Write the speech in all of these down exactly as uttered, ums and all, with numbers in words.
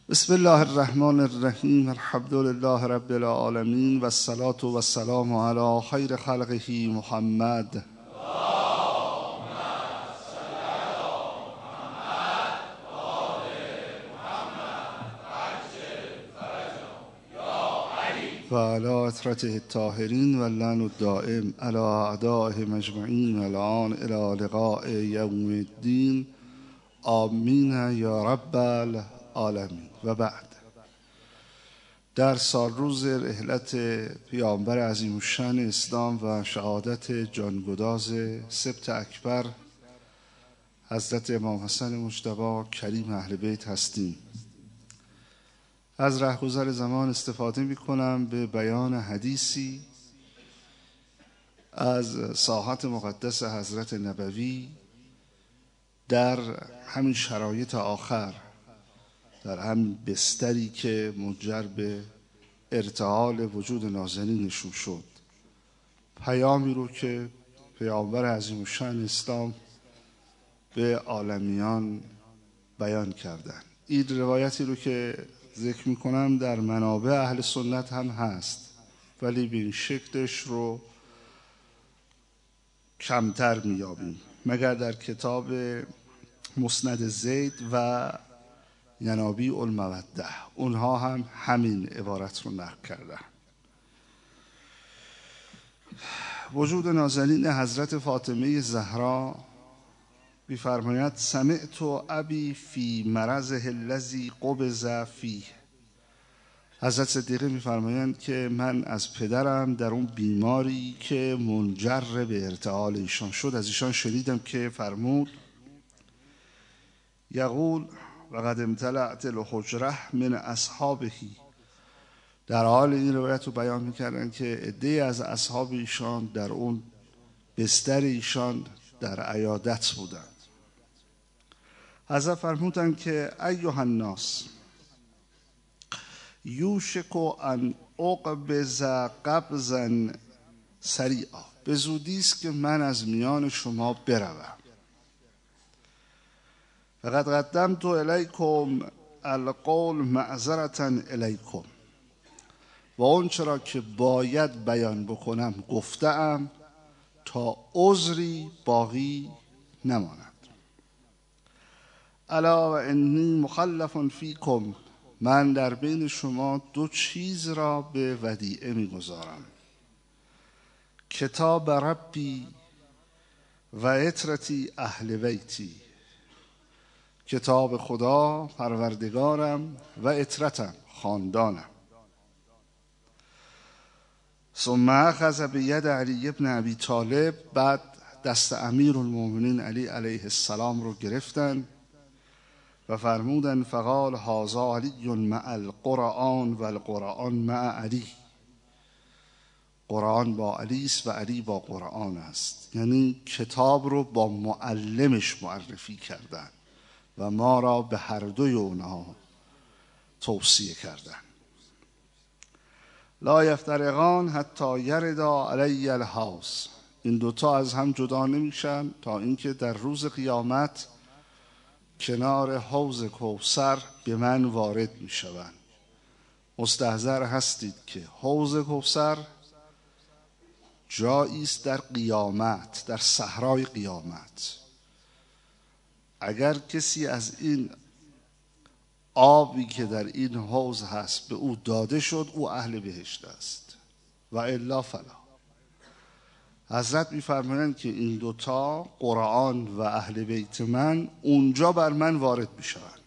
بسم الله الرحمن الرحیم. الحمد لله رب العالمین و الصلاة و السلام علی خیر خلقه محمد. و علی اطرته الطاهرین و اللعن الدائم علی اعدائهم اجمعین الان الی لقاء یوم الدین. آمین یا رب العالمین. و بعد، در سال روز رحلت پیامبر عظیم الشأن اسلام و شهادت جانگداز سبط اکبر حضرت امام حسن مجتبی کریم اهل بیت هستیم. از رهگذر زمان استفاده می کنم به بیان حدیثی از ساحت مقدس حضرت نبوی در همین شرایط آخر، در همین بستری که منجر به ارتحال وجود نازنینشون شد. پیامی رو که پیامبر عظیم الشأن اسلام به عالمیان بیان کردن. این روایتی رو که ذکر میکنم در منابع اهل سنت هم هست، ولی به این شکلش رو کمتر میابیم مگر در کتاب مسند زید و ینابیع الموده. اونها هم همین عبارت رو نقل کردن. وجود نازنین حضرت فاطمه زهرا می‌فرماید سمعت ابی فی مرضه الذی قبض فیه. حضرت صدیقه می‌فرمایند که من از پدرم در اون بیماری که منجر به ارتحال ایشان شد از ایشان شنیدم که فرمود یقول وقد امتلأت الحجره من اصحابه. در حال این روایت رو بیان میکردن که عده‌ای از اصحاب ایشان در اون بستر ایشان در عیادت بودند. حضرت فرمودند که ایها الناس یوشک ان اقبض قبضا سریعا. به زودی است که من از میان شما بروم. فقد قدمت الیکم القول معذرة الیکم. و اون چرا که باید بیان بکنم گفتم تا عذری باقی نماند. الا و انی مخلف فیکم. من در بین شما دو چیز را به ودیعه میگذارم: کتاب ربی و عترتی اهل بیتی. کتاب خدا پروردگارم و عترتم خاندانم. ثم اخذ بید علی ابن ابی طالب. بعد دست امیرالمؤمنین علی علیه السلام رو گرفتن و فرمودن فقال هذا علی مع القرآن و القرآن مع علی. قرآن با علی است و علی با قرآن است. یعنی کتاب رو با معلمش معرفی کردن و ما را به هر دوی اونها توصیه کردن. لا یفترقان حتی یردا علی الحوض. این دوتا از هم جدا نمیشن تا اینکه در روز قیامت کنار حوض کوثر به من وارد میشوند. مستحضر هستید که حوض کوثر جایی است در قیامت، در صحرای قیامت. اگر کسی از این آبی که در این حوض هست به او داده شد، او اهل بهشت است و الا فلا. حضرت می‌فرمایند که این دوتا قرآن و اهل بیت من اونجا بر من وارد میشوند.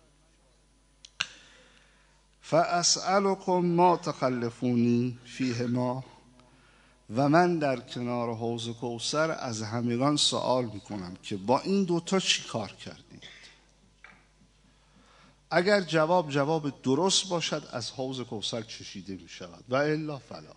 فاسألکم ما تخلفونی فیهما. و من در کنار حوض کوثر از همگان سوال میکنم که با این دوتا چی کار کردید؟ اگر جواب جواب درست باشد از حوض کوثر چشیده میشود و الا فلا.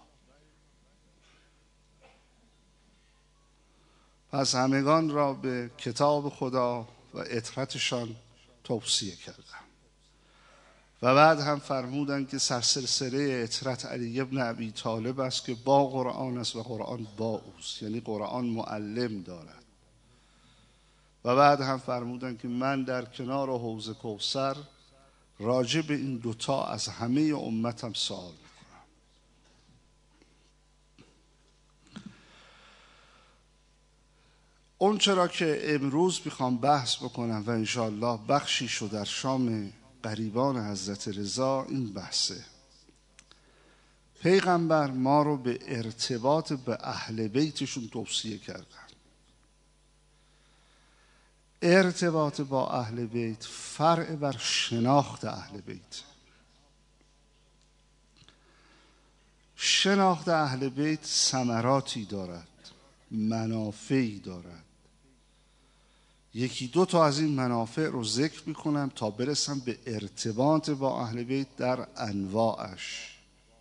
پس همگان را به کتاب خدا و عترتشان توصیه کردم. و بعد هم فرمودند که سرسلسله عترت علی ابن ابی طالب است که با قرآن است و قرآن با اوست. یعنی قرآن معلم دارد. و بعد هم فرمودند که من در کنار حوض کوثر راجع به این دوتا از همه امتم سوال میکنم. اون چرا که امروز میخوام بحث بکنم و انشاءالله بخشیشو در شام قریبان حضرت رضا این بحثه. پیغمبر ما رو به ارتباط به اهل بیتشون توصیه کردن. ارتباط با اهل بیت فرع بر شناخت اهل بیت. شناخت اهل بیت ثمراتی دارد، منافعی دارد. یکی دو تا از این منافع رو ذکر میکنم تا برسم به ارتباط با اهل بیت در انواعش.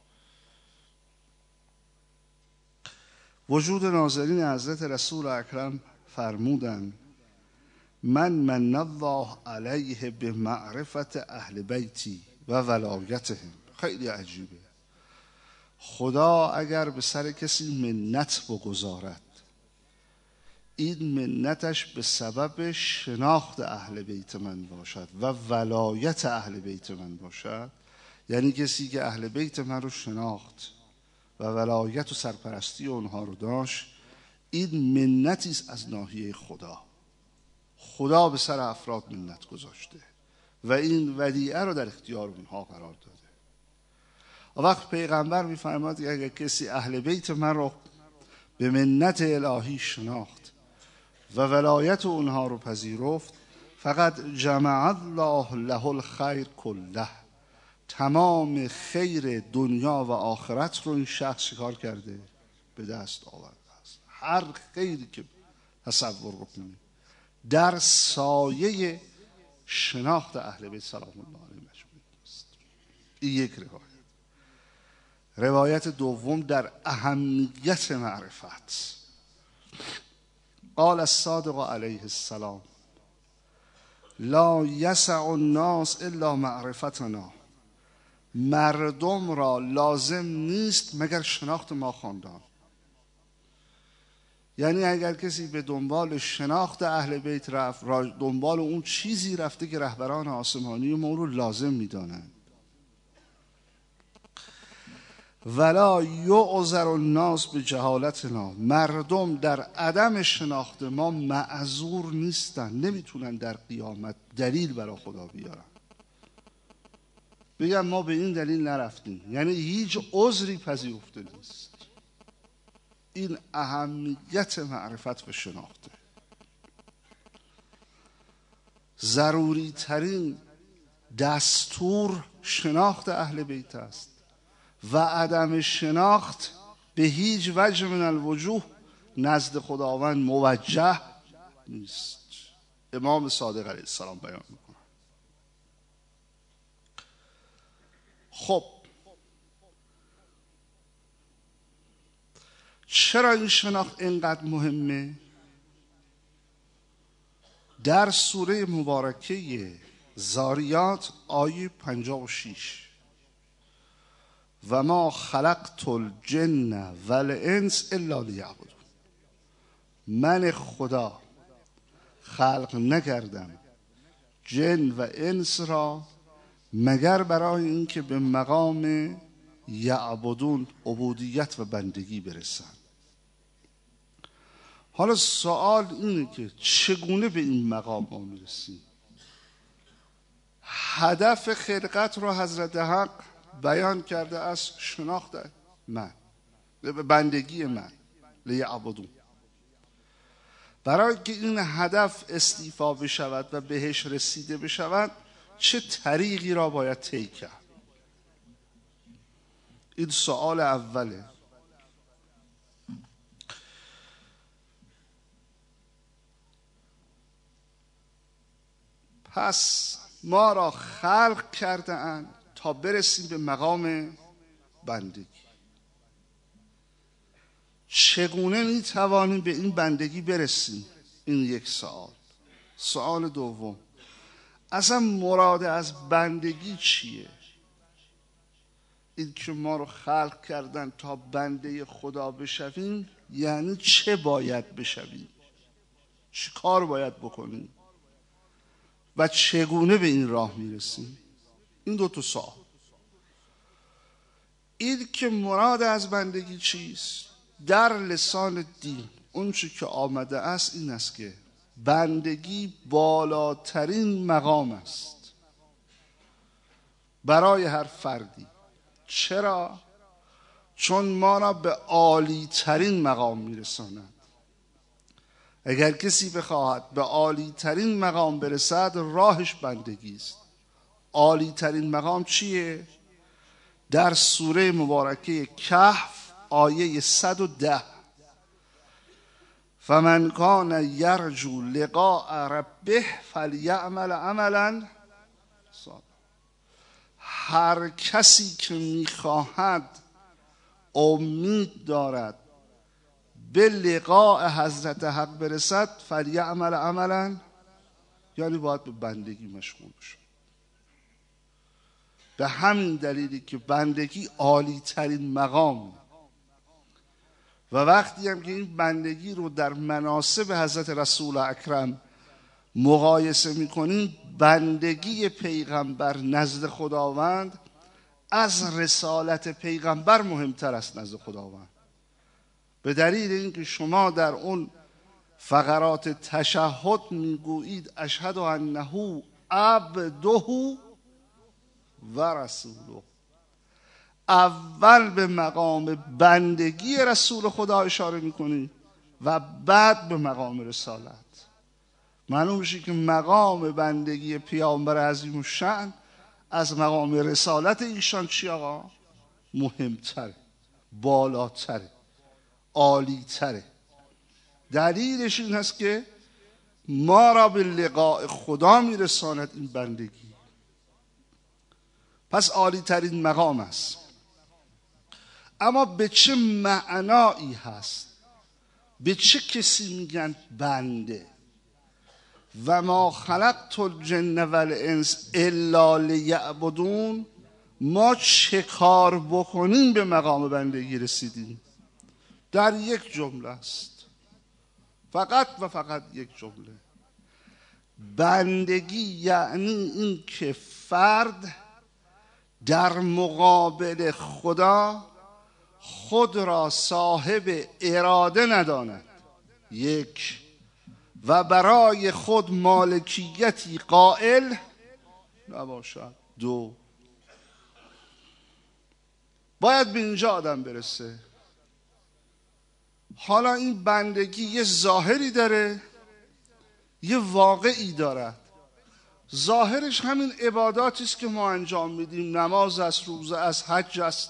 وجود ناظرین حضرت رسول اکرم فرمودن من من الله علیه به معرفت اهل بیتی و ولایتهم. خیلی عجیبه. خدا اگر به سر کسی منت بگذارد، این منتش به سبب شناخت اهل بیت من باشد و ولایت اهل بیت من باشد، یعنی کسی که اهل بیت من رو شناخت و ولایت و سرپرستی اونها رو داشت، این منتی است از ناحیه خدا. خدا به سر افراد منت گذاشته و این ودیعه رو در اختیار اونها قرار داده. وقت پیغمبر می‌فرماد که اگر کسی اهل بیت من رو به منت الهی شناخت و ولایت اونها رو پذیرفت، فقط جمع الله له الخیر کله، تمام خیر دنیا و آخرت رو این شخص شکار کرده به دست آورده است. هر خیری که تصور بکنید در سایه شناخت اهل بیت سلام الله علیهم مجموعه است. این یک روایت. روایت دوم در اهمیت معرفت. قال الصادق علیه السلام لا یسع الناس الا معرفتنا. مردم را لازم نیست مگر شناخت ما خواندان. یعنی اگر کسی به دنبال شناخت اهل بیت رفت، دنبال اون چیزی رفته که رهبران آسمانی ما رو لازم میدانند. ولا یعذر الناس به جهالتنا. مردم در عدم شناخت ما معذور نیستن، نمیتونن در قیامت دلیل برای خدا بیارن بگم ما به این دلیل نرفتیم، یعنی هیچ عذری پذیرفته نیست. این اهمیت معرفت و شناخته. ضروری ترین دستور شناخت اهل بیت است و عدم شناخت به هیچ وجه من الوجوه نزد خداوند موجه نیست. امام صادق علیه السلام بیان میکنه. خب چرا این شناخت اینقدر مهمه؟ در سوره مبارکه زاریات آیه پنجاه و شش و ما خلقت الجن والانس الا لیعبدون. من خدا خلق نکردم جن و انس را مگر برای اینکه به مقام یعبدون عبودیت و بندگی برسن. حالا سوال اینه که چگونه به این مقام ما میرسیم؟ هدف خلقت رو حضرت حق بیان کرده از شناخت من، بندگی من، لیعبدون. برای که این هدف استیفا بشود و بهش رسیده بشود چه طریقی را باید طی کرد؟ این سوال اوله. پس ما را خلق کرده اند تا برسیم به مقام بندگی. چگونه می توانیم به این بندگی برسیم؟ این یک سوال. سوال دوم، اصلا مراد از بندگی چیه؟ این که ما رو خلق کردن تا بنده خدا بشویم، یعنی چه باید بشویم؟ چه کار باید بکنیم؟ و چگونه به این راه میرسیم؟ این دو تا سوال. این که مراد از بندگی چیست؟ در لسان دین اون چی که آمده است این است که بندگی بالاترین مقام است برای هر فردی. چرا؟ چون ما را به عالی ترین مقام میرساند. اگر کسی بخواهد به عالی ترین مقام برسد راهش بندگی است. عالی ترین مقام چیه؟ در سوره مبارکه کهف آیه صد و ده، فمن کان یرجو لقاء ربه فلیعمل عملا صالحا. هر کسی که میخواهد امید دارد به لقاء حضرت حق برسد فلیعمل عملا، یعنی باید به بندگی مشغول شد. به همین دلیلی که بندگی عالی ترین مقام و وقتی هم که این بندگی رو در مناسب حضرت رسول اکرم مقایسه میکنیم، بندگی پیغمبر نزد خداوند از رسالت پیغمبر مهمتر است نزد خداوند. به دلیل اینکه شما در اون فقرات تشهد میگویید اشهد انه عبده و رسوله، اول به مقام بندگی رسول خدا اشاره میکنید و بعد به مقام رسالت. معلوم میشه که مقام بندگی پیامبر عظیم الشأن از مقام رسالت ایشان چی آقا؟ مهمتره، بالاتره، عالیتره. دلیلش این هست که ما را به لقاء خدا میرساند این بندگی. پس عالی ترین مقام است. اما به چه معنایی هست؟ به چه کسی میگن بنده؟ و ما خلقت الجن والانس الا لیعبدون. ما چه کار بکنیم به مقام بندگی رسیدیم؟ در یک جمله است، فقط و فقط یک جمله. بندگی یعنی این که فرد در مقابل خدا خود را صاحب اراده نداند، یک، و برای خود مالکیتی قائل نباشد، دو. باید به اینجا آدم برسه. حالا این بندگی یه ظاهری داره، یه واقعی دارد. ظاهرش همین عباداتی است که ما انجام میدیم، نماز است، روزه است، حج است،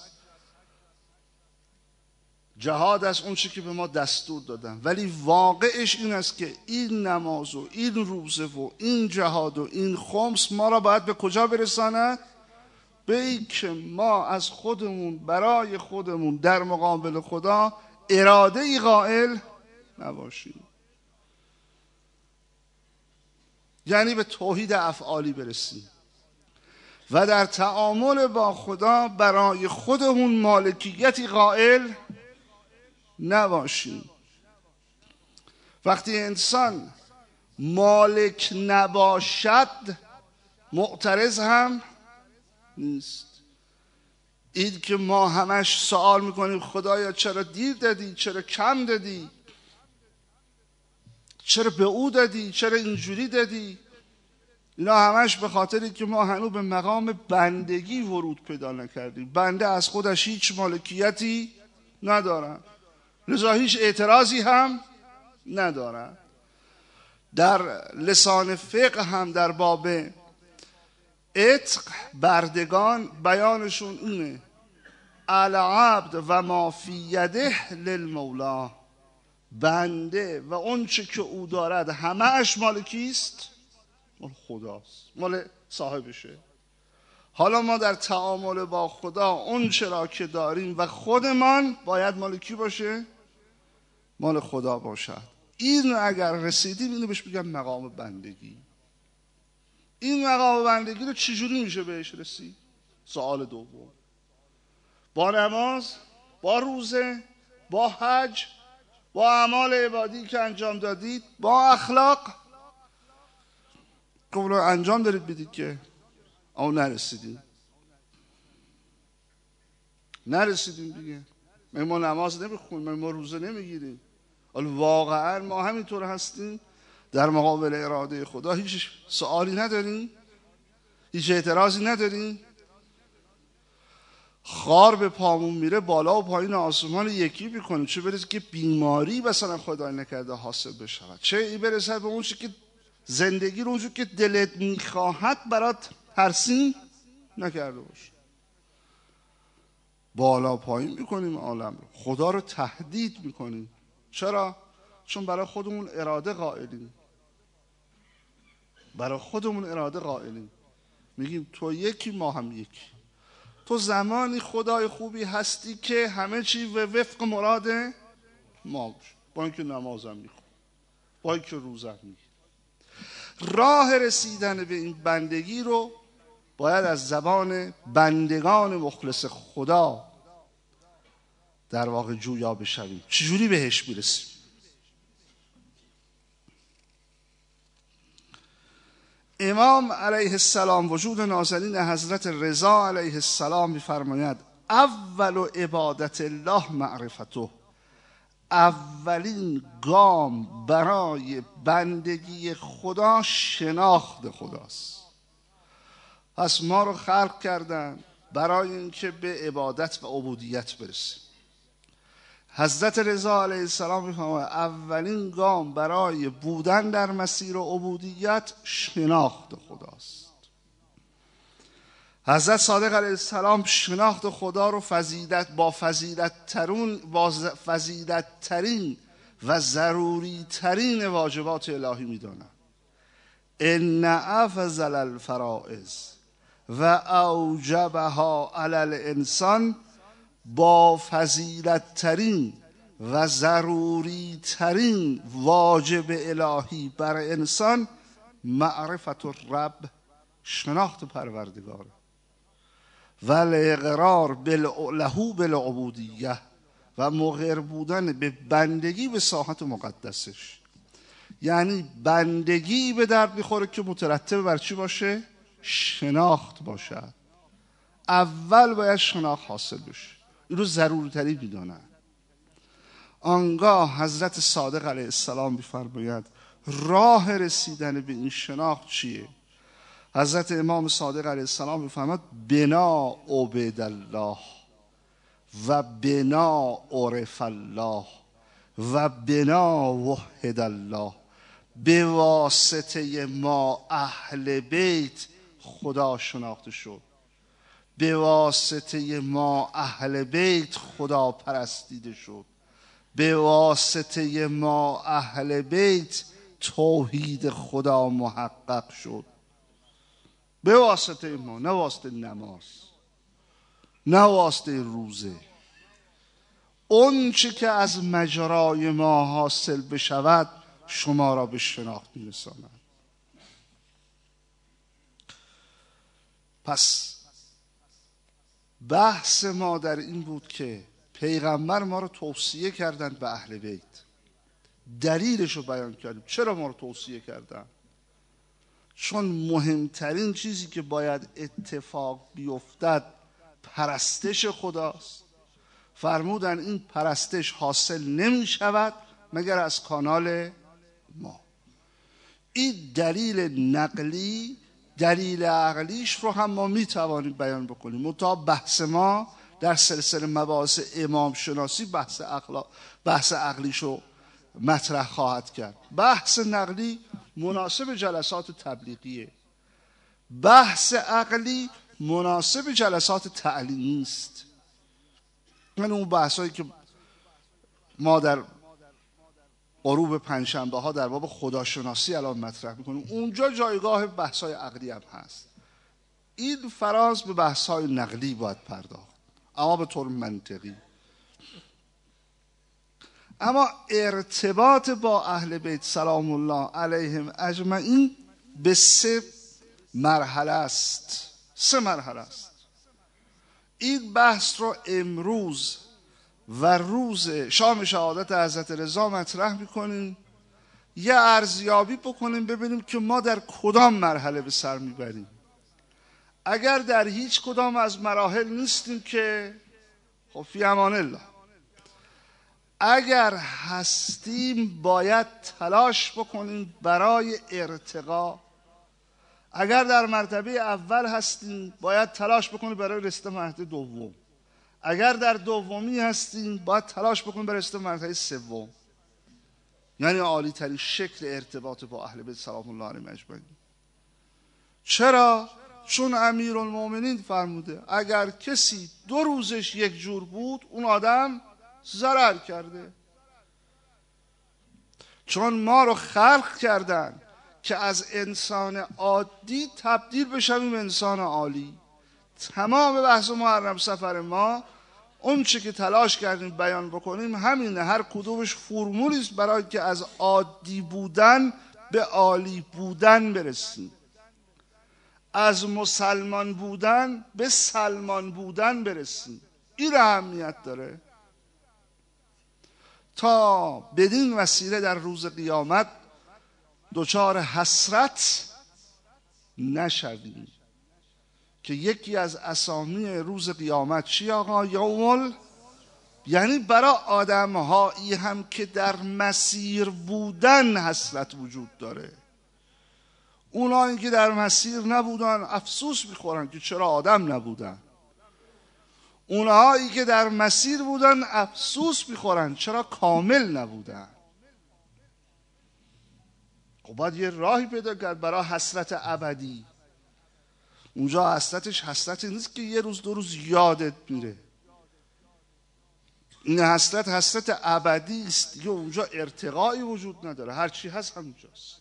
جهاد است، اون چی که به ما دستور دادن. ولی واقعش این است که این نماز و این روزه و این جهاد و این خمس ما را باید به کجا برساند؟ به این که ما از خودمون برای خودمون در مقابل خدا اراده ای قائل نباشیم. یعنی به توحید افعالی برسیم و در تعامل با خدا برای خودمون مالکیتی قائل نباشیم. وقتی انسان مالک نباشد معترض هم نیست. این که ما همش سوال میکنیم خدایا چرا دیر دادی، چرا کم دادی، چرا به او دادی، چرا اینجوری دادی، اینا همش به خاطری که ما هنوز به مقام بندگی ورود پیدا نکردیم. بنده از خودش هیچ مالکیتی ندارد، لذا هیچ اعتراضی هم ندارد. در لسان فقه هم در باب عتق بردگان بیانشون اینه: العبد و ما فی یده للمولا. بنده و اون چه که او دارد همه اش مال کیست؟ مال خداست، مال صاحبشه. حالا ما در تعامل با خدا اون چرا که داریم و خودمان باید مال کی باشه؟ مال خدا باشد. این اگر رسیدیم اینو بهش میگم مقام بندگی. این مقام بندگی رو چجوری میشه بهش رسید؟ سوال دوم. با نماز، با روزه، با حج، با اعمال عبادی که انجام دادید، با اخلاق. قبول انجام دارید بدید که اما نرسیدیم نرسیدیم دیگه. ما نماز نمیخونیم، ما روزه نمیگیریم. حالا واقعا ما همینطور هستیم در مقابل اراده خدا؟ هیچ سوالی نداریم؟ هیچ اعتراضی نداریم؟ خار به پامون میره بالا و پایین آسمان یکی میکنیم، چه برسه که بیماری مثلا خدای نکرده حاصل بشود، چه برسه به اون چی که زندگی رو اونجور که دلت میخواهد برات ترسیم نکرده باشه. بالا پایین میکنیم عالم رو، خدا رو تهدید میکنیم. چرا؟ چون برای خودمون اراده قائلیم، برای خودمون اراده قائلیم. میگیم تو یکی ما هم یکی. تو زمانی خدای خوبی هستی که همه چی و وفق مراد ما باشه، با اینکه نمازم میخون، با اینکه روزم میگیر. راه رسیدن به این بندگی رو باید از زبان بندگان مخلص خدا در واقع جویا بشویم. چجوری بهش میرسیم؟ امام علیه السلام وجود نازنین حضرت رضا علیه السلام می‌فرماید اول عبادت الله معرفته، اولین گام برای بندگی خدا شناخت خداست. پس ما رو خلق کردن برای اینکه به عبادت و عبودیت برسیم. حضرت رضا علیه السلام می‌فرماید اولین گام برای بودن در مسیر عبودیت شناخت خداست. حضرت صادق علیه السلام شناخت خدا رو فضیلت با فضیلت ترون با فضیلت ترین و ضروری ترین واجبات الهی می‌دانند. ان افضل الفرائض و اوجبها علی الانسان، با فضیلت ترین و ضروری ترین واجب الهی بر انسان معرفت الرب، شناخت پروردگار، و الاقرار له بالعبودیه، و مقر بودن به بندگی به ساحت مقدسش. یعنی بندگی به درد میخوره که مترتب بر چی باشه؟ شناخت باشد. اول باید شناخت حاصل بشه، این رو ضروری تری میدونن. آنگاه حضرت صادق علیه السلام میفرماید راه رسیدن به این شناخت چیه؟ حضرت امام صادق علیه السلام میفرماید بنا عبد الله و بنا عرف الله و بنا وحد الله. به واسطه ما اهل بیت خدا شناخته شد، به واسطه ما اهل بیت خدا پرستیده شد، به واسطه ما اهل بیت توحید خدا محقق شد. به واسطه ما، نه واسطه نماز، نه واسطه روزه. اون چی که از مجرای ما حاصل بشود شما را به شناخت میرساند. پس بحث ما در این بود که پیغمبر ما رو توصیه کردن به اهل بیت. دلیلش رو بیان کردیم. چرا ما رو توصیه کردن؟ چون مهمترین چیزی که باید اتفاق بیفتد پرستش خداست. فرمودن این پرستش حاصل نمی شود مگر از کانال ما. این دلیل نقلی، دلیل عقلیش رو هم ما می توانیم بیان بکنیم. منتها بحث ما در سلسله مباحث امام شناسی بحث اخلاق بحث عقلیشو مطرح خواهد کرد. بحث نقلی مناسب جلسات تبلیغیه، بحث عقلی مناسب جلسات تعلیمی است. من اون بحثایی که ما در غروب پنجشنبه ها در باب خداشناسی الان مطرح میکنیم اونجا جایگاه بحثای عقلی هم هست. این فراز به بحثای نقلی باید پرداخت، اما به طور منطقی. اما ارتباط با اهل بیت سلام الله علیهم اجمعین به سه مرحله است. سه مرحله است. این بحث رو امروز و روز شام شهادت حضرت رضا مطرح میکنیم، یه ارزیابی بکنیم ببینیم که ما در کدام مرحله به سر میبریم. اگر در هیچ کدام از مراحل نیستیم که خب فی امان الله. اگر هستیم باید تلاش بکنیم برای ارتقا. اگر در مرتبه اول هستیم باید تلاش بکنیم برای رسیدن مرتبه دوم. اگر در دومی هستیم باید تلاش بکنیم برای رسیدن مرتبه سوم. یعنی عالی ترین شکل ارتباط با اهل بیت سلام الله علیهم اجمعین. چرا؟ چون امیرالمومنین فرموده اگر کسی دو روزش یک جور بود اون آدم ضرر کرده. چون ما رو خلق کردن که از انسان عادی تبدیل بشویم به انسان عالی. تمام بحث محرم سفر ما اون چه که تلاش کردیم بیان بکنیم همینه. هر کدومش فرمولی است برای که از عادی بودن به عالی بودن برسیم، از مسلمان بودن به سلمان بودن برسیم. این اهمیت داره تا بدین وسیله در روز قیامت دچار حسرت نشویم که یکی از اسامی روز قیامت چی آقا؟ یومل، یعنی برای آدم هایی هم که در مسیر بودن حسرت وجود داره. اونایی که در مسیر نبودن افسوس میخورن که چرا آدم نبودن. اونایی که در مسیر بودن افسوس میخورن چرا کامل نبودن. خب باید یه راهی پیدا کرد برای حسرت ابدی. اونجا حسرتش حسرتی نیست که یه روز دو روز یادت میره. این حسرت حسرت ابدی است دیگه. اونجا ارتقایی وجود نداره، هر چی هست همونجاست.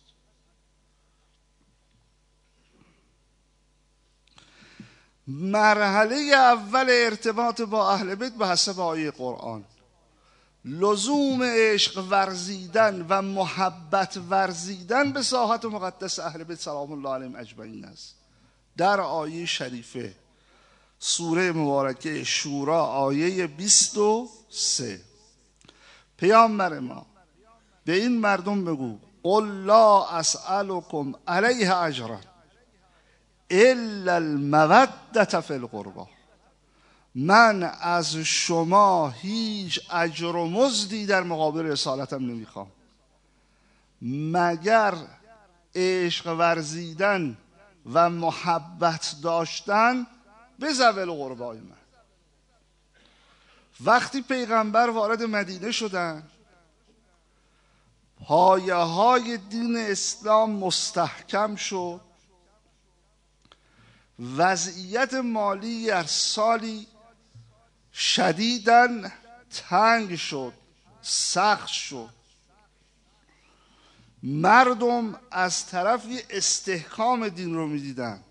مرحله اول ارتباط با اهل بیت به حسب آیه قرآن لزوم عشق ورزیدن و محبت ورزیدن به ساحت مقدس اهل بیت سلام الله علیهم اجمعین است. در آیه شریفه سوره مبارکه شورا آیه بیست و سه پیامبر ما به این مردم بگو قل لا اسألکم علیه اجرا الا المودة فی القربى، من از شما هیچ اجر و مزدی در مقابل رسالتم نمیخوام مگر عشق ورزیدن و محبت داشتن به ذوی القربای من. وقتی پیغمبر وارد مدینه شدن پایه های دین اسلام مستحکم شد، وضعیت مالی هر سالی شدیداً تنگ شد، سخت شد. مردم از طرفی استحکام دین رو میدیدن،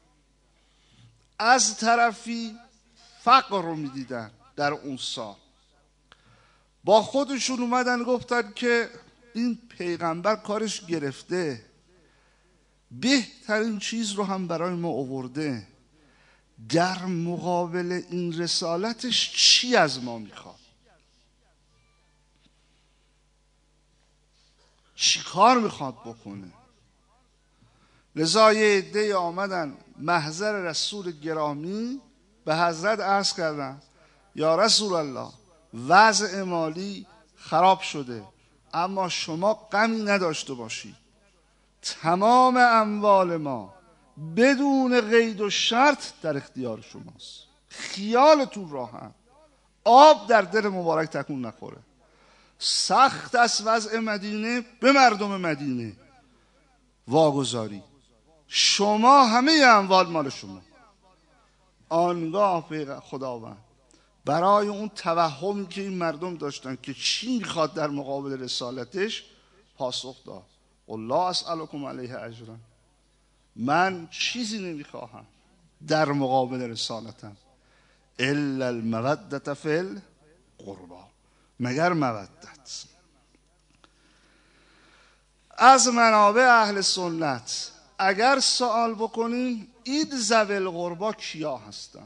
از طرفی فقر رو میدیدن. در اون سال با خودشون اومدن گفتن که این پیغمبر کارش گرفته، بهترین چیز رو هم برای ما آورده، در مقابل این رسالتش چی از ما میخواد؟ چی کار میخواد بکنه؟ لذا یه عده آمدن محضر رسول گرامی به حضرت عرض کردن یا رسول الله وضع مالی خراب شده اما شما غمی نداشته باشید، تمام اموال ما بدون قید و شرط در اختیار شماست، خیالتون راحت، آب در دل مبارک تکون نخوره. سخت از وضع مدینه به مردم مدینه واگذاری، شما همه اموال مال شما. آنگاه خداوند برای اون توهمی که این مردم داشتن که چی میخواد در مقابل رسالتش پاسخ داد قل لا اسألکم علیه اجرا، من چیزی نمیخواهم در مقابل رسالتم الا المودة فی القربى، مگر مودت. از منابع اهل سنت اگر سوال بکنیم این ذوی القربی کیا هستن؟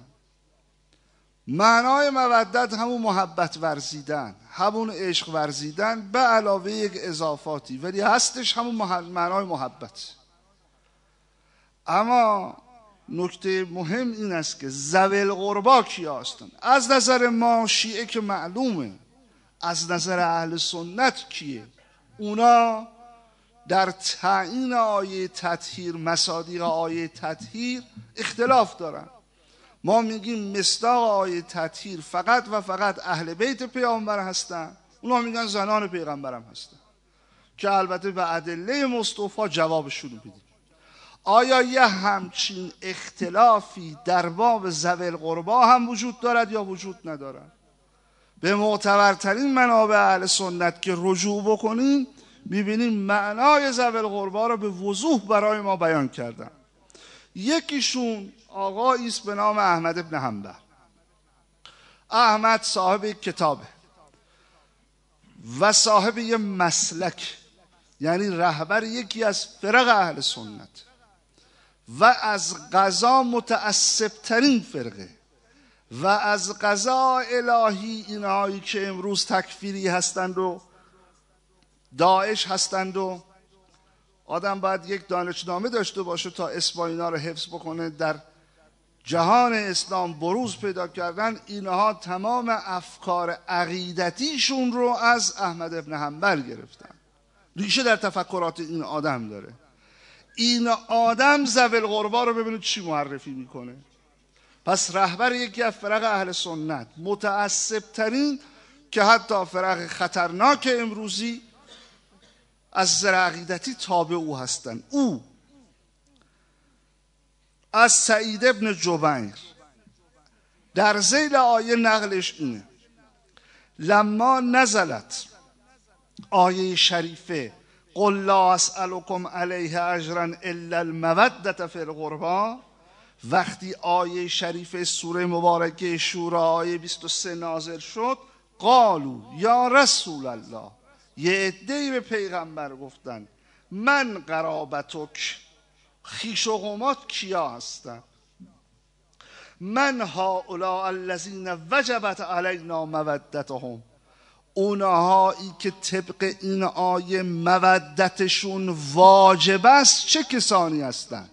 معنای مودت همون محبت ورزیدن، همون عشق ورزیدن به علاوه یک اضافاتی، ولی هستش همون معنای محبت. اما نکته مهم این است که ذوی القربا کیا هستند. از نظر ما شیعه که معلومه، از نظر اهل سنت کیه؟ اونا در تعیین آیه تطهیر، مصادیق آیه تطهیر اختلاف دارن. ما میگیم مصداق آیه تطهیر فقط و فقط اهل بیت پیامبر هستن، اونا میگن زنان پیغمبرم هستن، که البته به ادله مصطفی جوابشون میدیم. آیا یه همچین اختلافی در باب ذوی القربا هم وجود دارد یا وجود ندارد؟ به معتبرترین منابع اهل سنت که رجوع بکنیم میبینیم معنای ذوی القربا را به وضوح برای ما بیان کردن. یکیشون آقایی است به نام احمد ابن حنبل. احمد صاحب کتابه و صاحب یه مسلک، یعنی رهبر یکی از فرق اهل سنت و از قضا متعصب ترین فرقه و از قضا الهی اینهایی که امروز تکفیری هستند و داعش هستند و آدم باید یک دانشنامه داشته باشه تا اسم اینا رو حفظ بکنه، در جهان اسلام بروز پیدا کردن. اینها تمام افکار عقیدتیشون رو از احمد ابن حنبل گرفتن، ریشه در تفکرات این آدم داره. این آدم ذوی القربا رو ببینید چی معرفی میکنه. پس رهبر یکی از فرق اهل سنت، متعصب ترین، که حتی فرق خطرناک امروزی از نظر عقیدتی تابع او هستند. او از سعید ابن جبیر در ذیل آیه نقلش اینه: لما نزلت آیه شریفه قل لا اسألكم علیه اجرا الا المودة فی القربا، وقتی آیه شریفه سوره مبارکه شورا آیه بیست و سه نازل شد، قالو یا رسول الله، یه عده‌ای به پیغمبر گفتن من قرابتک، خویش و قومات کیا هستن؟ من هؤلاء الذین وجبت علینا مودتهم، اونهایی که طبق این آیه مودتشون واجب است چه کسانی هستند؟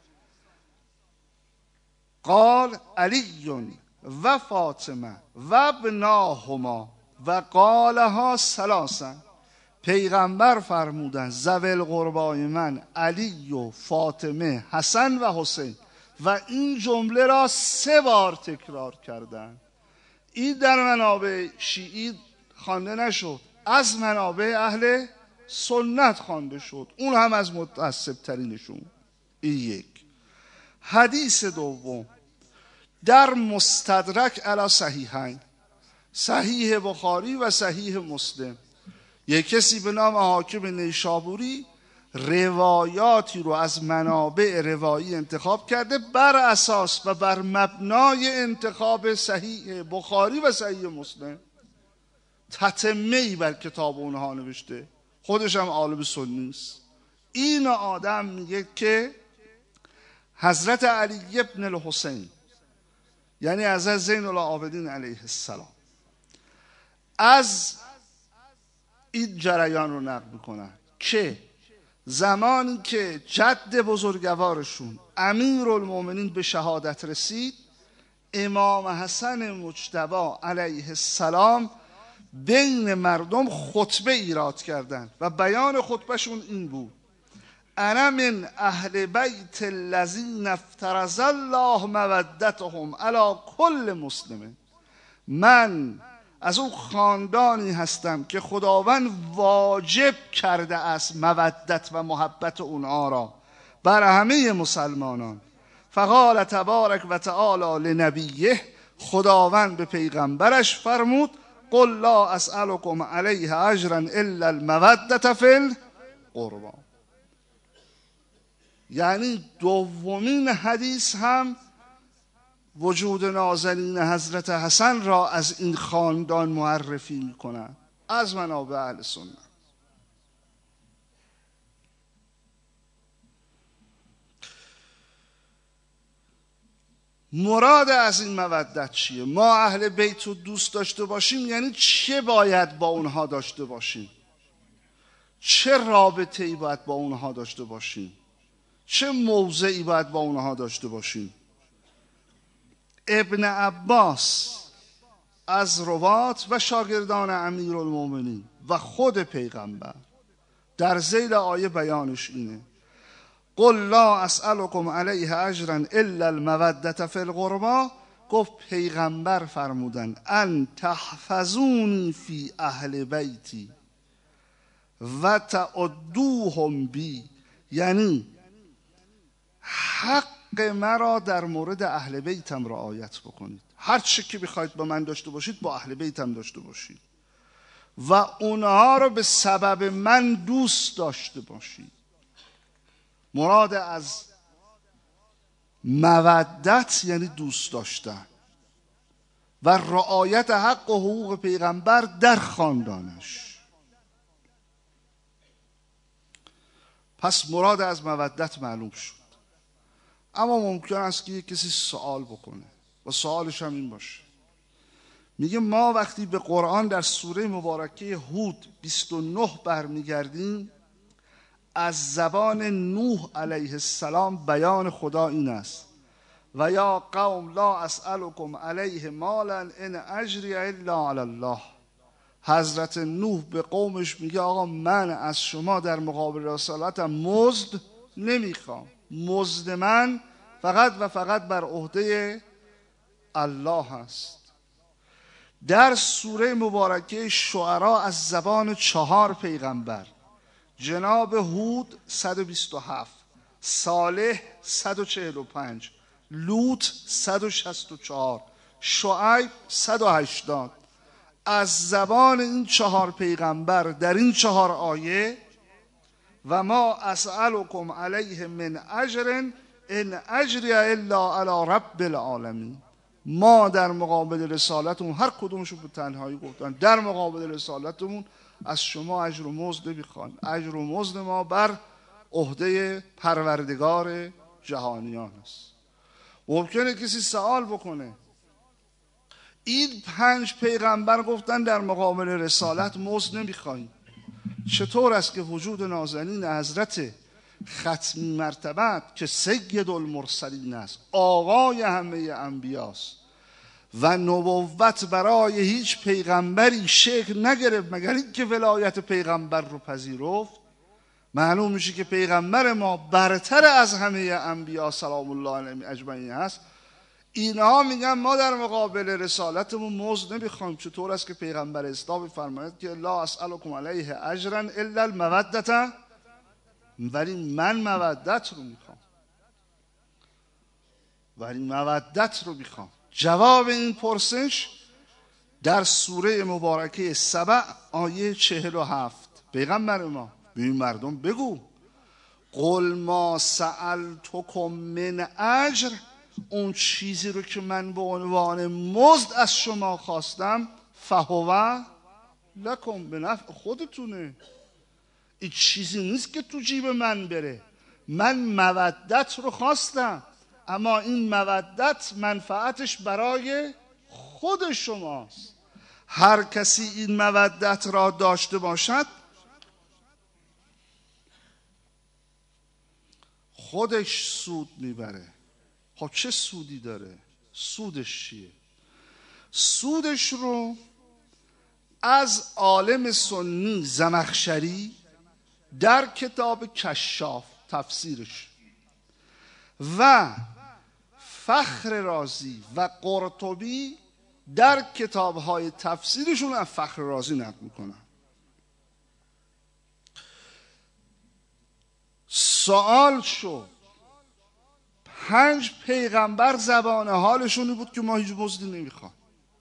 قال علی و فاطمه و ابناهما و قالها ثلاثا، پیغمبر فرمودن ذوی القربای من علی و فاطمه، حسن و حسین، و این جمله را سه بار تکرار کردن. این در منابع شیعی خوانده نشد، از منابع اهل سنت خوانده شد، اون هم از متعصب ترینشون. این یک. حدیث دوم در مستدرک علی صحیحین، صحیح بخاری و صحیح مسلم، یک کسی به نام حاکم نیشابوری روایاتی رو از منابع روایی انتخاب کرده، بر اساس و بر مبنای انتخاب صحیح بخاری و صحیح مسلم تتمه‌ای بر کتاب اونها نوشته، خودش هم عالم سنی است. این آدم میگه که حضرت علی ابن الحسین، یعنی حضرت زین العابدین علیه السلام، از این جریان رو نقل میکنن که زمانی که جد بزرگوارشون امیرالمومنین به شهادت رسید، امام حسن مجتبی علیه السلام بین مردم خطبه ایراد کردند و بیان خطبهشون این بود: انا من اهل بیت الذین افترض الله مودتهم علی کل مسلم، من از اون خاندانی هستم که خداوند واجب کرده است مودت و محبت اونها را بر همه مسلمانان. فقال تبارک و تعالی لنبیه، خداوند به پیغمبرش فرمود قل لا اسألكم علیه اجرا الا المودة فی القربا. یعنی دومین حدیث هم وجود نازنین حضرت حسن را از این خاندان معرفی میکنند از منابع اهل سنت. مراد از این مودت چیه؟ ما اهل بیت رو دوست داشته باشیم یعنی چه باید با اونها داشته باشیم؟ چه رابطه‌ای باید با اونها داشته باشیم؟ چه موضعی باید با اونها داشته باشیم؟ ابن عباس از روات و شاگردان امیرالمومنین و خود پیغمبر در ذیل آیه بیانش اینه: قل لا اسألكم علیه اجرا الا المودة فی القربى. گفت پیغمبر فرمودن ان تحفظونی فی اهل بیتی و تعدوهم بی، یعنی حق مرا در مورد اهل بیتم رعایت بکنید. هر چی که بخواید با من داشته باشید با اهل بیتم داشته باشید و اونها رو به سبب من دوست داشته باشید. مراد از مودت یعنی دوست داشتن و رعایت حق و حقوق پیغمبر در خاندانش. پس مراد از مودت معلوم شد. اما ممکن است که یک کسی سوال بکنه و سوالش هم این باشه، میگه ما وقتی به قرآن در سوره مبارکه هود بیست و نه برمیگردیم، از زبان نوح علیه السلام بیان خدا این است: و یا قوم لا اسألكم علیه مالا ان اجری الا علی الله. حضرت نوح به قومش میگه آقا من از شما در مقابل رسالتم مزد نمیخوام، مزد من فقط و فقط بر عهده الله هست. در سوره مبارکه شعرا از زبان چهار پیغمبر، جناب هود صد و بیست و هفت، صالح صد و چهل و پنج، لوط صد و شصت و چهار، شعیب صد و هشتاد، از زبان این چهار پیغمبر در این چهار آیه: و ما اسألكم علیه من اجر ان اجری الا علی رب العالمین. ما در مقابل رسالتمون، هر کدومشون به تنهایی گفتن، در مقابل رسالتمون از شما اجر و مزد نمیخوان، اجر و مزد ما بر عهده پروردگار جهانیان است. ممکنه کسی سوال بکنه این پنج پیغمبر گفتن در مقابل رسالت مزد نمیخوایم، چطور است که وجود نازنین حضرت ختمی مرتبت که سید المرسلین است، آقای همه انبیاست و نبوت برای هیچ پیغمبری شکل نگرفت مگر اینکه ولایت پیغمبر رو پذیرفت؟ معلوم میشه که پیغمبر ما برتر از همه انبیا سلام الله علیهم اجمعین هست. اینها میگن ما در مقابل رسالتمون مزد نمیخوایم. چطور است که پیغمبر اسلام فرماید که لا اسألكم علیه اجرا الا المودة، ولی من مودت رو میخوام، ولی مودت رو میخوام. جواب این پرسش در سوره مبارکه سبع آیه چهل و هفت: پیغمبر ما به این مردم بگو قل ما سألتکم من اجر، اون چیزی رو که من به عنوان مزد از شما خواستم، فهو لکم، به نفع خودتونه. این چیزی نیست که تو جیب من بره. من مودت رو خواستم، اما این مودت منفعتش برای خود شماست. هر کسی این مودت را داشته باشد خودش سود میبره. خب چه سودی داره؟ سودش چیه؟ سودش رو از عالم سنی زمخشری در کتاب کشاف تفسیرش و فخر رازی و قرطبی در کتاب‌های تفسیرشون از فخر رازی نقل میکنن. سوال شو پنج پیغمبر زبان حالشونی بود که ما هیچ مزدی نمیخوام.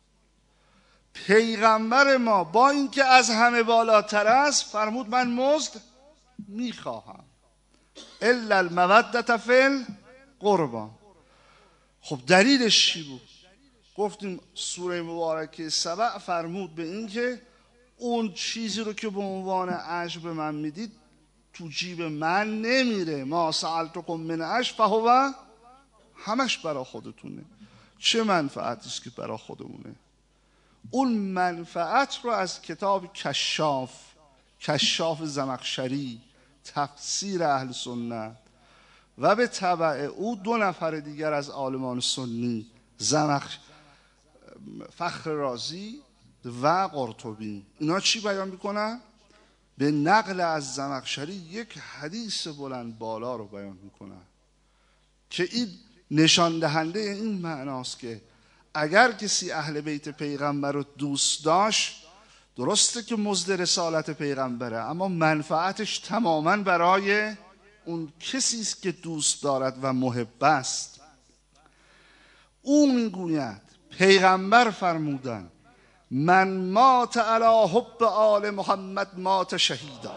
پیغمبر ما با اینکه از همه بالاتر است فرمود من مزد میخواهم، الا المودة فی القربى. خب دلیلش چی بود؟ گفتیم سوره مبارکه سبع فرمود به این که اون چیزی رو که به عنوان اجر به من میدید تو جیب من نمیره. ما سألتکم من اجر فهو، همش برا خودتونه. چه منفعتیست که برا خودمونه؟ اون منفعت رو از کتاب کشاف، کشاف زمخشری، تفسیر اهل سنت و به تبع او دو نفر دیگر از عالمان سنی، زمخ فخر رازی و قرطبی، اینا چی بیان میکنن؟ به نقل از زمخشری یک حدیث بلند بالا رو بیان میکنن که این نشان دهنده این معناست که اگر کسی اهل بیت پیغمبر رو دوست داشت، درسته که مزد رسالت پیغمبره، اما منفعتش تماما برای اون کسی است که دوست دارد و محب است. او میگوید پیغمبر فرمودن من مات علی حب آل محمد مات شهیدا.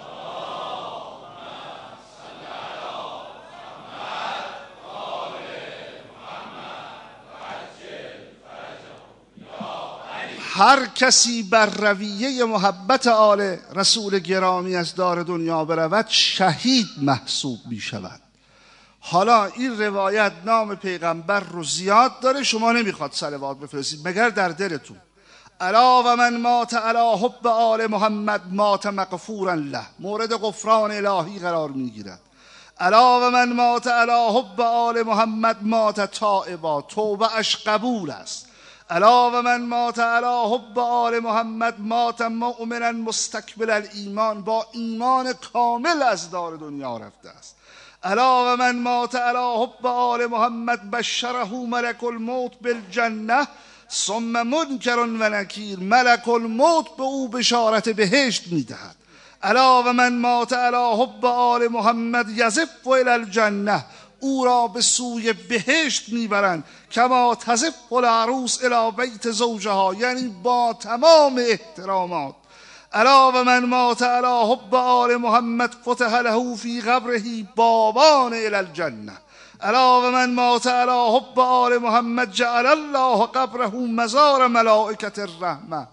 هر کسی بر رویه محبت آل رسول گرامی از دار دنیا برود شهید محسوب می شود. حالا این روایت نام پیغمبر رو زیاد داره، شما نمیخواد صلوات بفرستید مگر در دلتون. الا و من مات علی حب آل محمد مات مغفورا له، مورد غفران الهی قرار میگیرد. الا و من مات علی حب آل محمد مات تائبا، توبه اش قبول است. الا و من مات علی حب آل محمد مات مؤمنا مستکمل الایمان، با ایمان کامل از دار دنیا رفته است. الا و من مات علی حب آل محمد بشره ملک الموت بالجنه ثم منکر و نکیر، ملک الموت به او بشارت بهشت میدهد. الا و من مات علی حب آل محمد یزف الی الجنه، او را به سوی بهشت میبرند. کما تزف العروس الی بیت زوجها، یعنی با تمام احترامات. الا و من مات علی حب آل محمد فتح له فی قبره بابان الی الجنه. الا و من مات علی حب آل محمد جعل الله قبره مزار ملائکه الرحمه،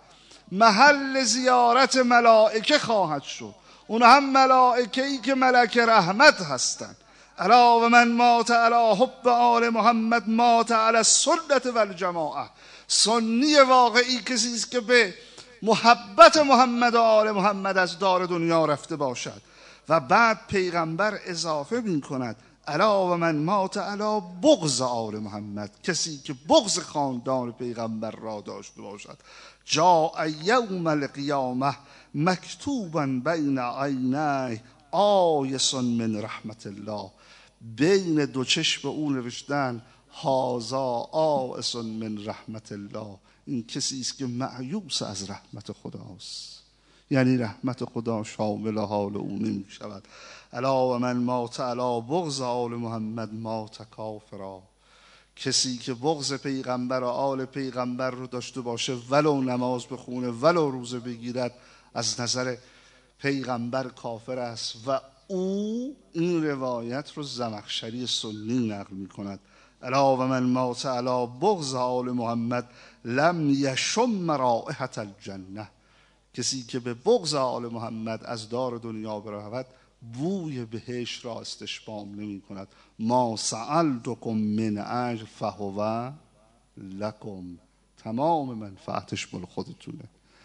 محل زیارت ملائکه خواهد شد، اون هم ملائکه‌ای که ملک رحمت هستند. الا و من مات علی حب آل محمد مات علی السنة والجماعه، سنی واقعی کسی است که به محبت محمد و آل محمد از دار دنیا رفته باشد. و بعد پیغمبر اضافه می کند الا و من مات علی بغض آل محمد، کسی که بغض خاندان پیغمبر را داشته باشد. جاء یوم القیامه مکتوبا بین عینیه آیس من رحمت الله، بین دو چشم او نوشتن هذا آیس من رحمت الله، این کسی است که مایوس از رحمت خداست، یعنی رحمت خدا شامل حال او نمی شود. الا و من مات علی بغض آل محمد مات کافرا، کسی که بغض پیغمبر و آل پیغمبر رو داشته باشه، ولو نماز بخونه ولو روزه بگیرد، از نظر پیغمبر کافر است. و او این روایت رو زمخشری سنی نقل می کند. الا و من مات علی بغض آل محمد لم یشم رائحة الجنه، کسی که به بغض آل محمد از دار دنیا برود بوی بهشت را استشمام نمی کند. ما سألتکم من اجر فهو لکم، تمام منفعتش مال خودتونه.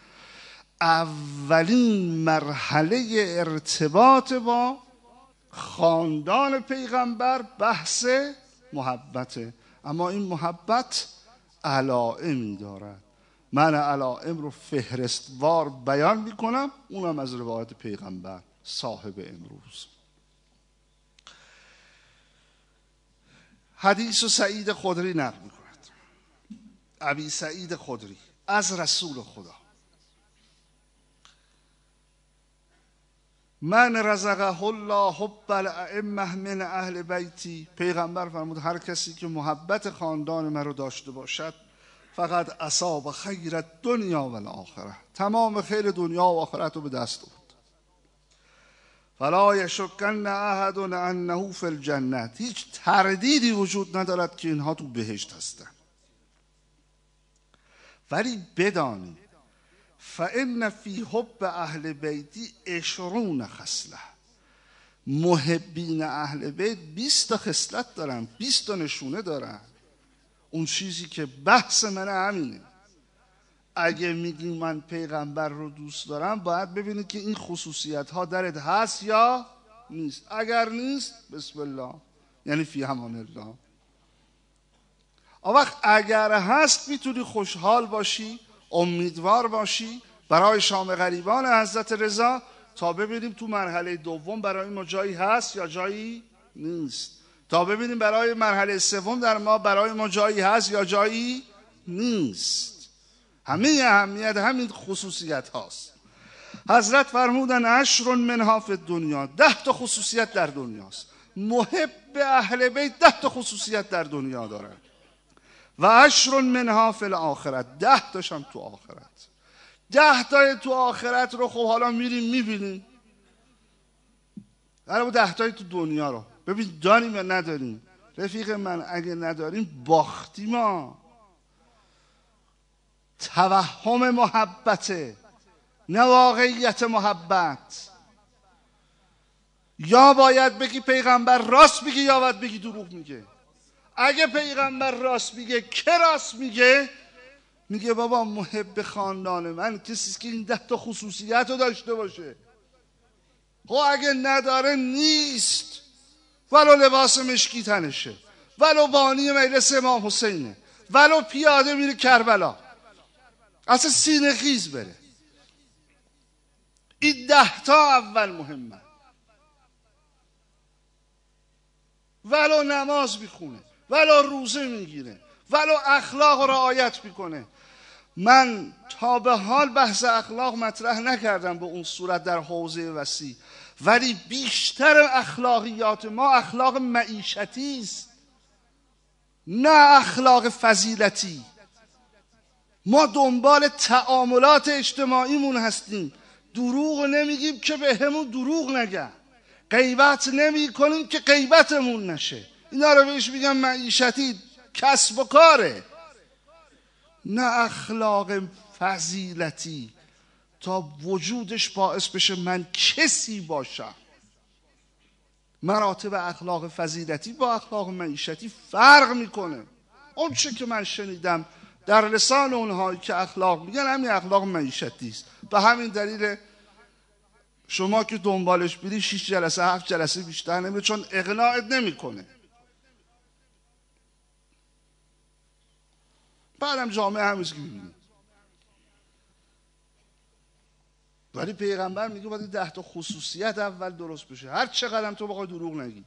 اولین مرحله ارتباط با خاندان پیغمبر بحث محبته، اما این محبت علائمی دارد. من علائم رو فهرستوار بیان میکنم، اونم از روایت پیغمبر صاحب امروز. حدیث و سعید خدری نقل میکند، ابی سعید خدری از رسول خدا: من رزقه الله حب الائمه من اهل بیتی، پیغمبر فرمود هر کسی که محبت خاندان من رو داشته باشد فقط اصاب خیر دنیا و الاخره، تمام خیر دنیا و آخرت رو به دست آورد. فلا یشکن احد انه فی الجنه، هیچ تردیدی وجود ندارد که اینها تو بهشت هستند. ولی بدانید فان فی حب اهل بیتی عشرون خصله، محبین اهل بیت بیست تا خصلت دارن، بیست تا نشونه دارن. اون چیزی که بحث من همینه، اگه میگی من پیغمبر رو دوست دارم باید ببینید که این خصوصیت ها درت هست یا نیست. اگر نیست بسم الله یعنی فی امان الله. آن وقت اگر هست میتونی خوشحال باشی، امیدوار باشی برای شام غریبان حضرت رضا، تا ببینیم تو مرحله دوم برای ما جایی هست یا جایی نیست، تا ببینیم برای مرحله سوم در ما برای ما جایی هست یا جایی نیست. همه اهمیت همین خصوصیت هاست. حضرت فرمودن عشر منها فی الدنیا، ده تا خصوصیت در دنیاست. محب اهل بیت ده تا خصوصیت در دنیا دارن. و عشر منها فی الاخرت، ده تاشم تو آخرت. ده تای تو آخرت رو خب حالا میریم میبینیم، حالا ده تای تو دنیا رو ببین داریم یا نداریم. رفیق من اگه نداریم باختیم. ما توهم محبته، نه واقعیت محبت. یا باید بگی پیغمبر راست میگه یا باید بگی دروغ میگه. اگه پیغمبر راست میگه، که راست میگه؟ میگه بابا محب خاندان من کسی که این ده تا خصوصیت رو داشته باشه. خب اگه نداره نیست، ولو لباس مشکی تنشه، ولو بانی مجلس امام حسینه، ولو پیاده میره کربلا، اصلا سینه خیز بره. این ده تا اول مهمه. ولو نماز میخونه، ولو روزه میگیره، ولو اخلاق و رعایت میکنه. من تا به حال بحث اخلاق مطرح نکردم به اون صورت در حوزه وسیع، ولی بیشتر اخلاقیات ما اخلاق معیشتی است، نه اخلاق فضیلتی. ما دنبال تعاملات اجتماعیمون هستیم. دروغ نمیگیم که به همون دروغ نگن، غیبت نمی کنیم که غیبتمون نشه. اینا رو بهش میگم معیشتی، کسب و کاره، نه اخلاق فضیلتی تا وجودش باعث بشه من کسی باشم. مراتب اخلاق فضیلتی با اخلاق معیشتی فرق میکنه. اون چه که من شنیدم در لسان اونهایی که اخلاق میگن همین اخلاق معیشتی است. به همین دلیل شما که دنبالش بیری شش جلسه هفت جلسه بیشتر نمیره، چون اقناعت نمیکنه. بعدم جامعه همیشه که میبینی. ولی پیغمبر میگه باید ده تا خصوصیت اول درست بشه، هر چقدر تو بخوای دروغ نگی.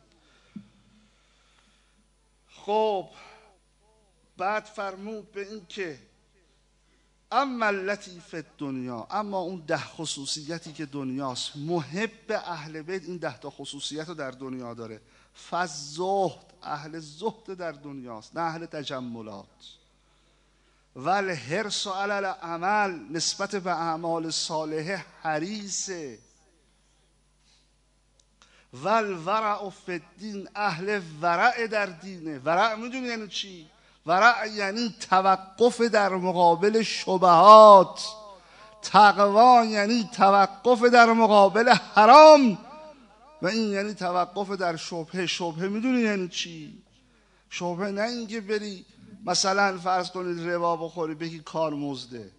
خب بعد فرمود به این که اما التی فی الدنیا، اما اون ده خصوصیتی که دنیاست. محب اهل بیت این ده تا خصوصیت رو در دنیا داره. فالزهد، اهل زهد در دنیاست، نه اهل تجملات. ول حرص علی العمل، نسبت به اعمال صالحه حریصه. ول ورع فی الدین، اهل ورع در دینه. ورع میدونی یعنی چی؟ ورع یعنی توقف در مقابل شبهات. تقوا یعنی توقف در مقابل حرام، و این یعنی توقف در شبهه. شبهه میدونی یعنی چی؟ شبهه نه اینکه بری مثلا فرض کنید ربا بخوری بگی کار مزده،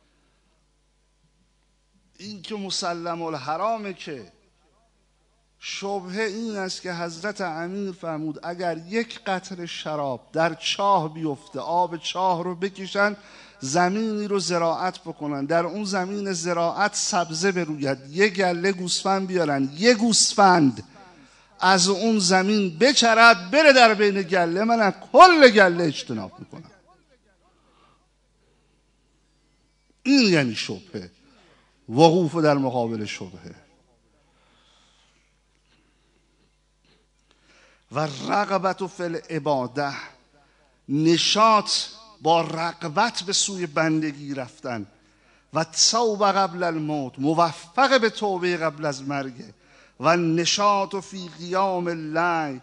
این که مسلم الحرامه. که شبهه این است که حضرت امیر فرمود اگر یک قطره شراب در چاه بیفته، آب چاه رو بکشن زمینی رو زراعت بکنن، در اون زمین زراعت سبزه بروید، یه گله گوسفند بیارن، یه گوسفند از اون زمین بچرد بره در بین گله، من از کل گله اجتناب میکنم. این یعنی شبهه، وقوف در مقابل شبهه. و رغبت فی العباده، نشاط با رغبت به سوی بندگی رفتن. و توبه قبل الموت، موفق به توبه قبل از مرگ. و نشاط فی قیام اللیل،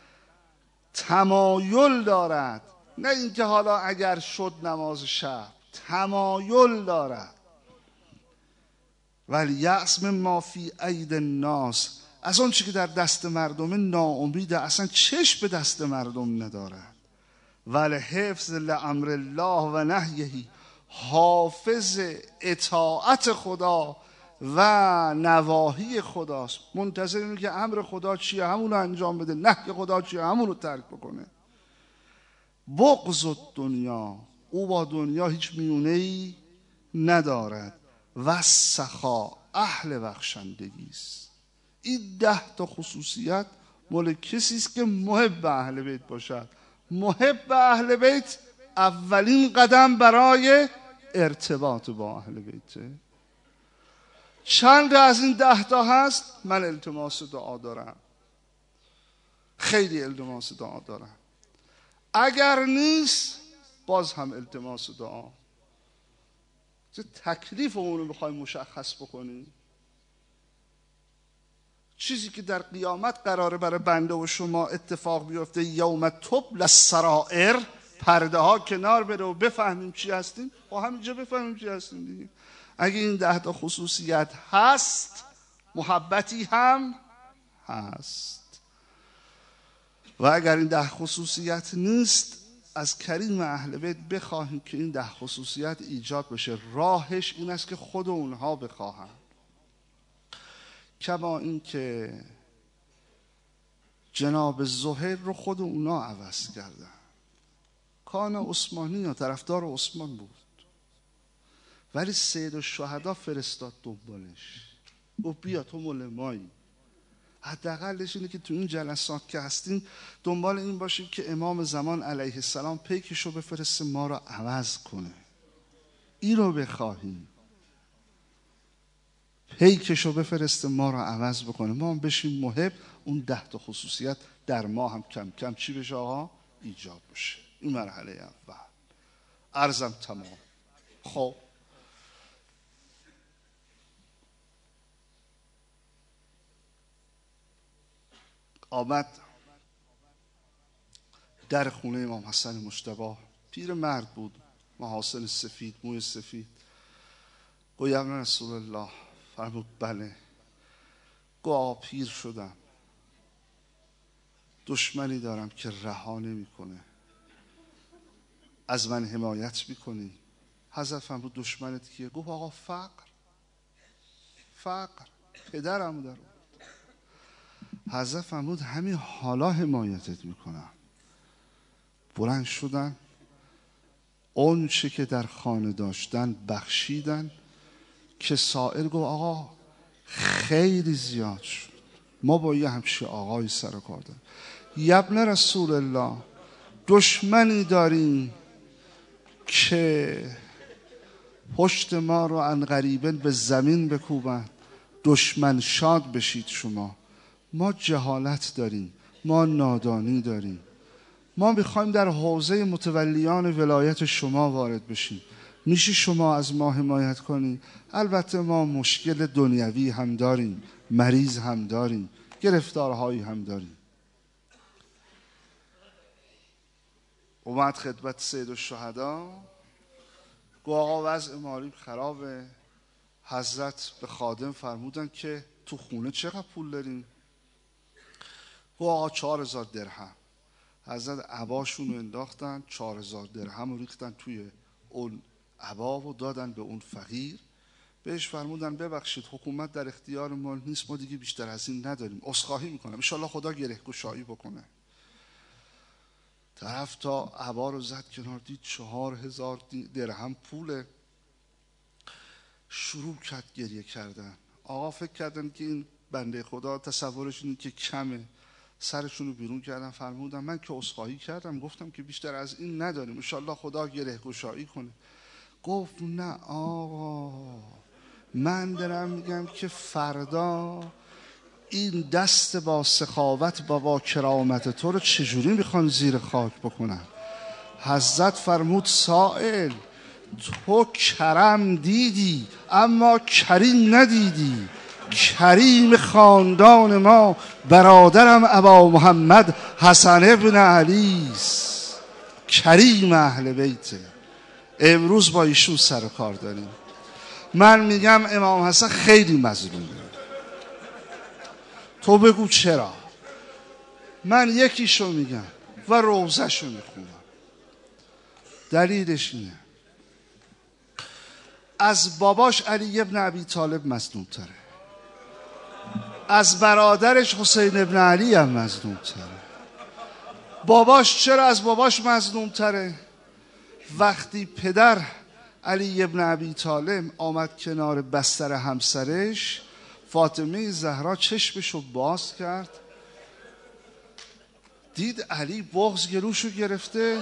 تمایل دارد، نه اینکه حالا اگر شد نماز شب، تمایل دارد. ولی یأس مما فی اید الناس، از اون چی که در دست مردم ناامیده، اصلا چشم به دست مردم ندارد. ولی حفظ لامر الله و نهیه، حافظ اطاعت خدا، و نواهی خداست، منتظر اینه که امر خدا چیه همون رو انجام بده، نهی خدا چیه همون رو ترک بکنه. بغض الدنیا، او با دنیا هیچ میونه‌ای ندارد. و سخا، اهل بخشندگی است. این ده تا خصوصیت مال کسی است که محب اهل بیت باشد. محب اهل بیت اولین قدم برای ارتباط با اهل بیته. چند از این ده تا هست؟ من التماس دعا دارم، خیلی التماس دعا دارم. اگر نیست باز هم التماس دعا. چه تکلیف اون رو بخوایم مشخص بکنیم؟ چیزی که در قیامت قراره برای بنده و شما اتفاق بیفته، یوم تبلی السرائر، پرده ها کنار بره و بفهمیم چی هستیم، با همینجا بفهمیم چی هستیم دیگه. اگه این ده تا خصوصیت هست، محبتی هم هست. و اگر این ده خصوصیت نیست، از کریم اهل بیت بخواهیم که این ده خصوصیت ایجاد بشه. راهش این است که خود اونها بخواهن. کما این که جناب زهیر رو خود اونا عوض کردن. کان عثمانی یا طرفدار عثمان بود، ولی سید الشهدا فرستاد دنبالش، گفت بیا تو مال مایی. حداقلش اینه که تو این جلسات که هستیم دنبال این باشیم که امام زمان علیه السلام پیکشو بفرسته ما رو عوض کنه. این رو بخواهیم، پیکشو بفرسته ما رو عوض بکنه، ما هم بشیم محب. اون ده تا خصوصیت در ما هم کم کم چی بشه آقا؟ ایجاد بشه. این مرحله اول. عرضم تمام. خب آمد در خونه امام حسن مجتبی. پیر مرد بود، محاسن سفید، موی سفید. گوی ابن رسول الله. فرمود بله. گو آقا پیر شدم، دشمنی دارم که رها نمیکنه، از من حمایت میکنی؟ حضرت فرمود دشمنت کیه؟ گفت آقا فقر. فقر پدرم در. حضرت فرمود همین حالا حمایتت میکنم. بلند شدن، اون چه که در خانه داشتن بخشیدن، که سائل گفت آقا خیلی زیاد شد، ما با یه همچه آقای سر کار داریم. ابن رسول الله، دشمنی داریم که پشت ما رو عن قریبن به زمین بکوبن، دشمن شاد بشید شما. ما جهالت داریم، ما نادانی داریم، ما میخوایم در حوزه متولیان ولایت شما وارد بشیم. میشه شما از ما حمایت کنید؟ البته ما مشکل دنیوی هم داریم، مریض هم داریم، گرفتارهایی هم داریم. اومد خدمت سید الشهدا، گو آقا وضع مالی خرابه. حضرت به خادم فرمودن که تو خونه چقدر پول داریم؟ گو آقا چهار هزار درهم. حضرت عباشون رو انداختن، چهار هزار درهم رو ریختن توی اون عبا و دادن به اون فقیر. بهش فرمودن ببخشید حکومت در اختیار ما نیست، ما دیگه بیشتر از این نداریم، عذرخواهی میکنم، ان شاءالله خدا گره‌گشایی بکنه. طرف تا عبا رو زد کنار، دید چهار هزار درهم پوله، شروع کرد گریه کردن. آقا فکر کردن که این بنده خدا تصورش اینه که کمه، سرشون رو بیرون کردن. فرمودن من که عذرخواهی کردم، گفتم که بیشتر از این نداریم، ان شاءالله خدا گره‌گشایی کنه. گفت نه آقا، من دارم میگم که فردا این دست با سخاوت با با کرامت تو رو چجوری میخوان زیر خاک بکنن؟ حضرت فرمود سائل، تو کرم دیدی اما کریم ندیدی. کریم خاندان ما برادرم ابا محمد حسن ابن علی است، کریم اهل بیته. امروز با ایشون سر کار داریم. من میگم امام حسن خیلی مظلومه، تو بگو چرا. من یکیشو میگم و روزهشو میخونم. دلیلش اینه از باباش علی ابن ابی طالب مظلوم تره، از برادرش حسین ابن علی هم مظلوم تره. باباش چرا از باباش مظلوم تره؟ وقتی پدر علی ابن ابی طالب آمد کنار بستر همسرش، فاطمه زهرا چشمشو باز کرد، دید علی بغض گلوشو گرفته،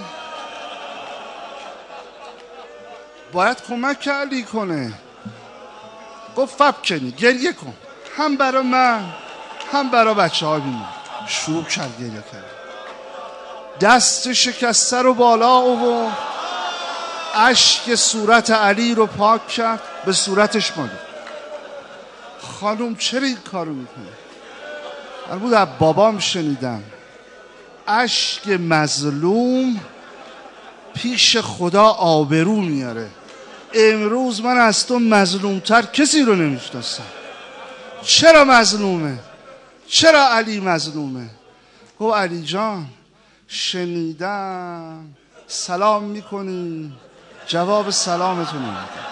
باید کمک علی کنه. گفت فبکنی، گریه کن، هم برا من هم برا بچه ها بیمون. شروع کرد گریه کرد، دست شکسته رو بالا آورد، اشک صورت علی رو پاک کرد، به صورتش مالید. خانم چرا این کارو میکنه؟ من بود از بابام شنیدم اشک مظلوم پیش خدا آبرو میاره. امروز من از تو مظلومتر کسی رو نمیشناسم. چرا مظلومه؟ چرا علی مظلومه؟ گفت علی جان شنیدم سلام میکنی، جواب سلامتو نمیدن.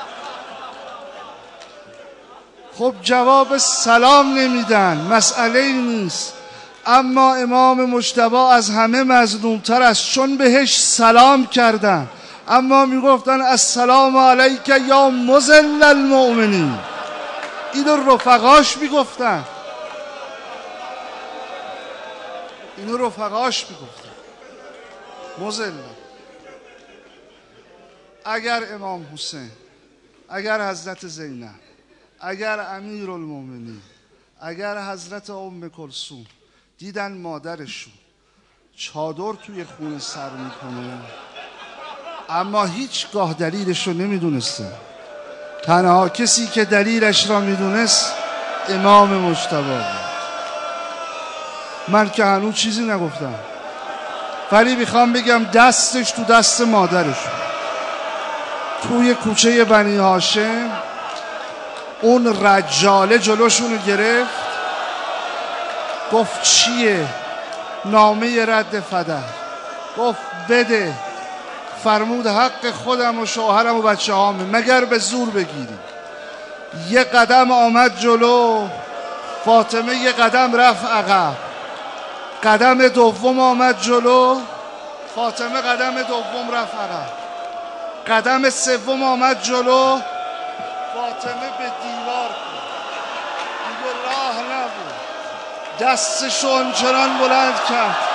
خب جواب سلام نمیدن، مسئله ای نیست، اما امام مجتبی از همه مظلومتر است، چون بهش سلام کردن اما میگفتن السلام علیک یا مذل المؤمنین. اینو رفقاش میگفتن، اینو رفقاش میگفتن مذل. اگر امام حسین، اگر حضرت زینب، اگر امیر المؤمنین، اگر حضرت ام کلثوم دیدن مادرشون چادر توی خونه سر میکنه اما هیچگاه دلیلش رو نمیدونسته، تنها کسی که دلیلش را میدونست امام مجتبی بود. من که هنوز چیزی نگفتم، ولی میخوام بگم دستش تو دست مادرشون. توی کوچه بنی هاشم اون رجاله جلوشون رو گرفت، گفت چیه؟ نامه رد فدر. گفت بده. فرمود حق خودم و شوهرم و بچه هامه، مگر به زور بگیری. یه قدم آمد جلو، فاطمه یه قدم رفت عقب. قدم دوم آمد جلو، فاطمه قدم دوم رفت عقب. قدم سوم آمد جلو، فاطمه به دیوار کرد، دیگه راه نبود. دستشو آنچنان بلند کرد